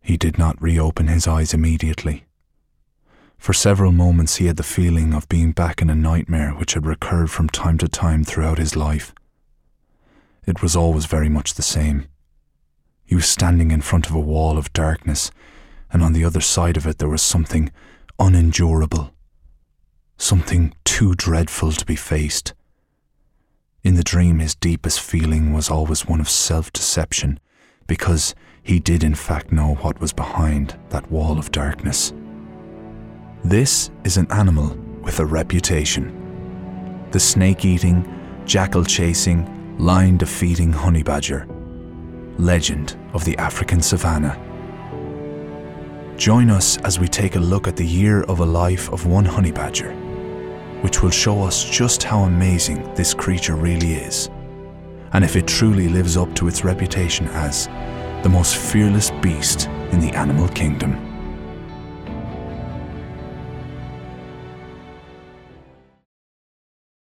He did not reopen his eyes immediately. For several moments he had the feeling of being back in a nightmare which had recurred from time to time throughout his life. It was always very much the same. He was standing in front of a wall of darkness, and on the other side of it there was something unendurable, something too dreadful to be faced. In the dream his deepest feeling was always one of self-deception, because he did in fact know what was behind that wall of darkness. This is an animal with a reputation. The snake-eating, jackal-chasing, lion-defeating honey badger, legend of the African savannah. Join us as we take a look at the year of a life of one honey badger, which will show us just how amazing this creature really is, and if it truly lives up to its reputation as the most fearless beast in the animal kingdom.